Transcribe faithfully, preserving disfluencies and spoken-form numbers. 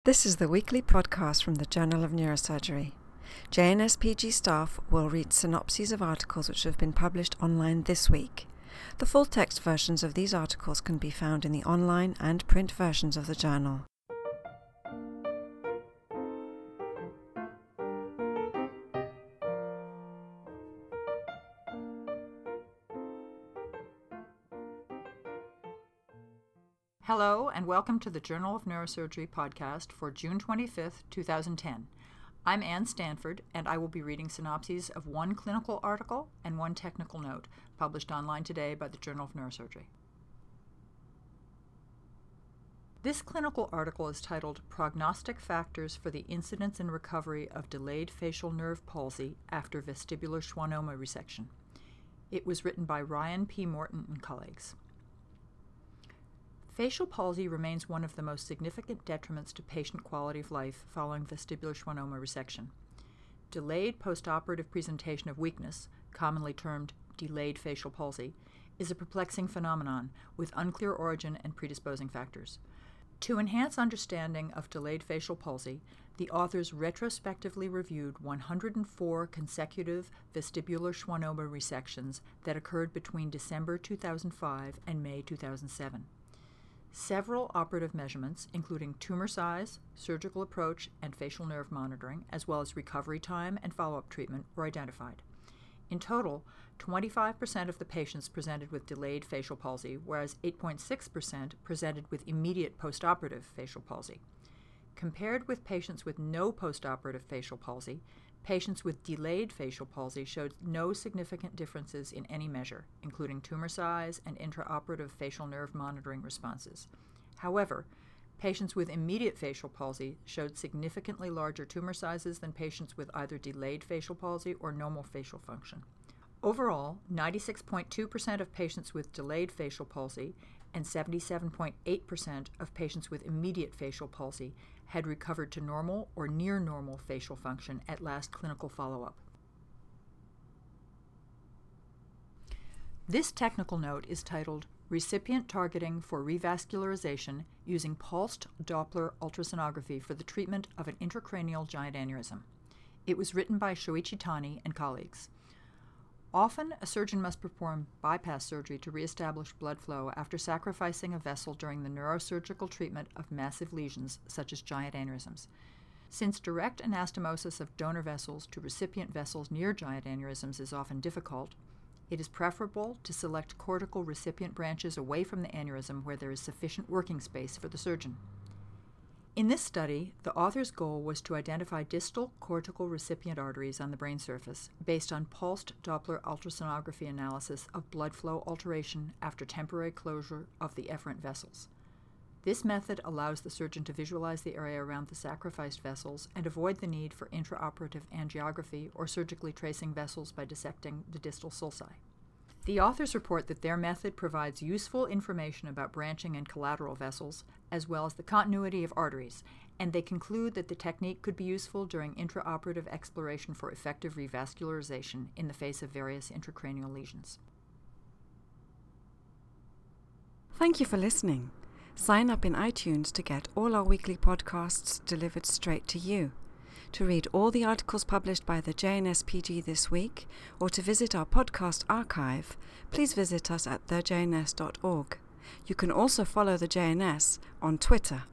This is the weekly podcast from the Journal of Neurosurgery. J N S P G staff will read synopses of articles which have been published online this week. The full text versions of these articles can be found in the online and print versions of the journal. Hello and welcome to the Journal of Neurosurgery podcast for June twenty-fifth, two thousand ten. I'm Ann Stanford, and I will be reading synopses of one clinical article and one technical note published online today by the Journal of Neurosurgery. This clinical article is titled Prognostic Factors for the Incidence and Recovery of Delayed Facial Nerve Palsy After Vestibular Schwannoma Resection. It was written by Ryan P. Morton and colleagues. Facial palsy remains one of the most significant detriments to patient quality of life following vestibular schwannoma resection. Delayed postoperative presentation of weakness, commonly termed delayed facial palsy, is a perplexing phenomenon with unclear origin and predisposing factors. To enhance understanding of delayed facial palsy, the authors retrospectively reviewed one hundred four consecutive vestibular schwannoma resections that occurred between December two thousand five and May two thousand seven. Several operative measurements, including tumor size, surgical approach, and facial nerve monitoring, as well as recovery time and follow-up treatment, were identified. In total, twenty-five percent of the patients presented with delayed facial palsy, whereas eight point six percent presented with immediate postoperative facial palsy. Compared with patients with no postoperative facial palsy, patients with delayed facial palsy showed no significant differences in any measure, including tumor size and intraoperative facial nerve monitoring responses. However, patients with immediate facial palsy showed significantly larger tumor sizes than patients with either delayed facial palsy or normal facial function. Overall, ninety-six point two percent of patients with delayed facial palsy and seventy-seven point eight percent of patients with immediate facial palsy had recovered to normal or near normal facial function at last clinical follow-up. This technical note is titled Recipient Targeting for Revascularization Using Pulsed Doppler Ultrasonography for the Treatment of an Intracranial Giant Aneurysm. It was written by Shoichi Tani and colleagues. Often, a surgeon must perform bypass surgery to reestablish blood flow after sacrificing a vessel during the neurosurgical treatment of massive lesions, such as giant aneurysms. Since direct anastomosis of donor vessels to recipient vessels near giant aneurysms is often difficult, it is preferable to select cortical recipient branches away from the aneurysm where there is sufficient working space for the surgeon. In this study, the author's goal was to identify distal cortical recipient arteries on the brain surface based on pulsed Doppler ultrasonography analysis of blood flow alteration after temporary closure of the efferent vessels. This method allows the surgeon to visualize the area around the sacrificed vessels and avoid the need for intraoperative angiography or surgically tracing vessels by dissecting the distal sulci. The authors report that their method provides useful information about branching and collateral vessels, as well as the continuity of arteries, and they conclude that the technique could be useful during intraoperative exploration for effective revascularization in the face of various intracranial lesions. Thank you for listening. Sign up in iTunes to get all our weekly podcasts delivered straight to you. To read all the articles published by the J N S P G this week, or to visit our podcast archive, please visit us at the j n s dot org. You can also follow the J N S on Twitter.